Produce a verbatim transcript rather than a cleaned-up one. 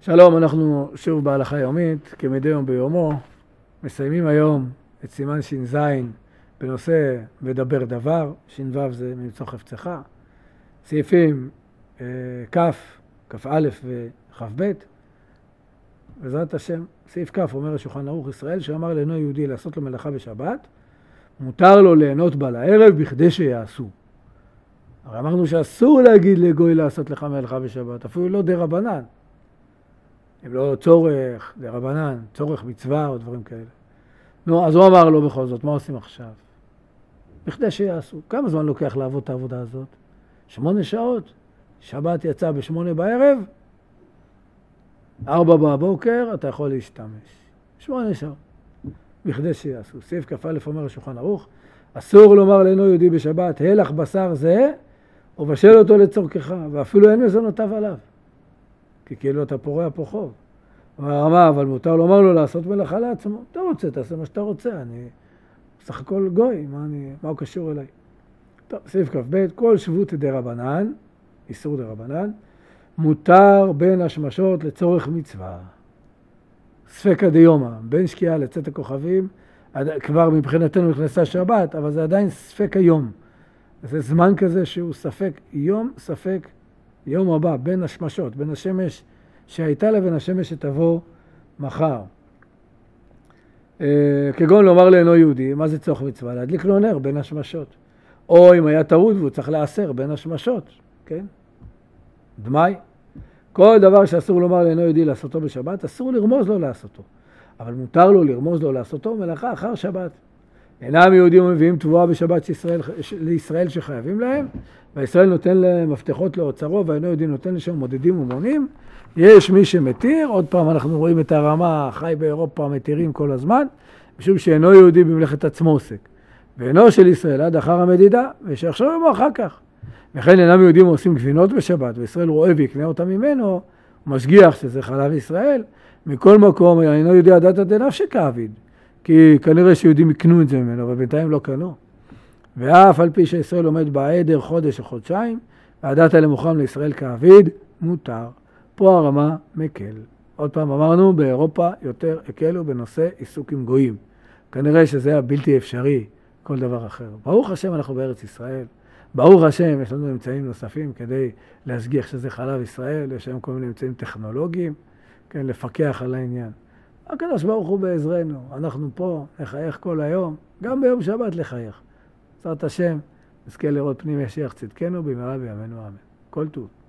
שלום, אנחנו שוב בהלכה יומית, כמדי יום ביומו, מסיימים היום את סימן ש"ז בנושא ודבר דבר, ש"ו זה ממצוא חפצך, סעיפים אה, כ', כ"א וכ"ב, בעזרת השם. סעיף כ' אומר השולחן ערוך ישראל, שאמר לאינו יהודי לעשות לו מלאכה בשבת, מותר לו ליהנות בה לערב בכדי שיעשו. הרי אמרנו שאסור להגיד לגוי לעשות לך מלאכה בשבת, אפילו לא די רבנן. אם לא צורך, די רבנן, צורך מצווה או דברים כאלה. נו, אז הוא אמר לו בכל זאת, מה עושים עכשיו? בכדי שיעשו. כמה זמן לוקח לעבוד את העבודה הזאת? שמונה שעות. שבת יצא בשמונה בערב, ארבע בבוקר, אתה יכול להשתמש. שמונה שעות. בכדי שיעשו. סעיף כ"א אומר השולחן ערוך, אסור לומר לאינו יהודי בשבת, הלך בשר זה, ובשל אותו לצורכך, ואפילו אין מזונותיו עליו. כי כאילו אתה פורע פה חוב. מה, אבל מותר לומר לו לעשות מלאכה לעצמו. אתה רוצה, תעשה מה שאתה רוצה. אני בסך הכל גוי, מה, אני, מה הוא קשור אליי? טוב, סעיף כ"ב, כל שבות די רבנן, איסור די רבנן, מותר בין השמשות לצורך מצווה. ספקא דיומא, בין שקיעה לצאת הכוכבים, כבר מבחינתנו נכנסה שבת, אבל זה עדיין ספקא יום. זה זמן כזה שהוא ספק יום, ספק יום הבא, בין השמשות, בין השמש שהייתה לבין השמש שתבוא מחר. כגון לומר לאינו יהודי, מה זה צורך מצווה? להדליק לו נר בין השמשות. או אם היה טעות והוא צריך לעשר בין השמשות, כן? דמי. כל דבר שאסור לומר לאינו יהודי לעשותו בשבת, אסור לרמוז לו לעשותו. אבל מותר לו לרמוז לו לעשותו מלאכה אחר שבת. אינם יהודים מביאים תבואה בשבת שישראל, לישראל שחייבים להם, והישראל נותן להם מפתחות לאוצרו, והאינו יהודי נותן לשם מודדים ומונים. יש מי שמתיר, עוד פעם אנחנו רואים את הרמה, חי באירופה מתירים כל הזמן, משום שאינו יהודי במלאכת עצמו עוסק. ואינו של ישראל עד אחר המדידה, ושיחשוב עמו אחר כך. וכן אינם יהודים עושים גבינות בשבת, וישראל רואה ויקנה אותם ממנו, הוא משגיח שזה חלב ישראל. מכל מקום, אינו יהודי עדת עד נפשי כעביד, כי כנראה שיהודים יקנו את זה ממנו, אבל בינתיים לא קנו. ואף על פי שישראל עומד בעדר חודש או חודשיים, ועדת למוחם לישראל כעביד, מותר. פה הרמה מקל. עוד פעם אמרנו, באירופה יותר הקלו בנושא עיסוק עם גויים. כנראה שזה היה בלתי אפשרי, כל דבר אחר. ברוך השם אנחנו בארץ ישראל. ברוך השם יש לנו אמצעים נוספים כדי להשגיח שזה חלב ישראל. יש היום כל מיני אמצעים טכנולוגיים, כן, לפקח על העניין. הקדוש ברוך הוא בעזרנו. אנחנו פה לחייך כל היום, גם ביום שבת לחייך. בעזרת השם, נזכה לראות פנים משיח צדקנו במהרה בימינו אמן. כל טוב.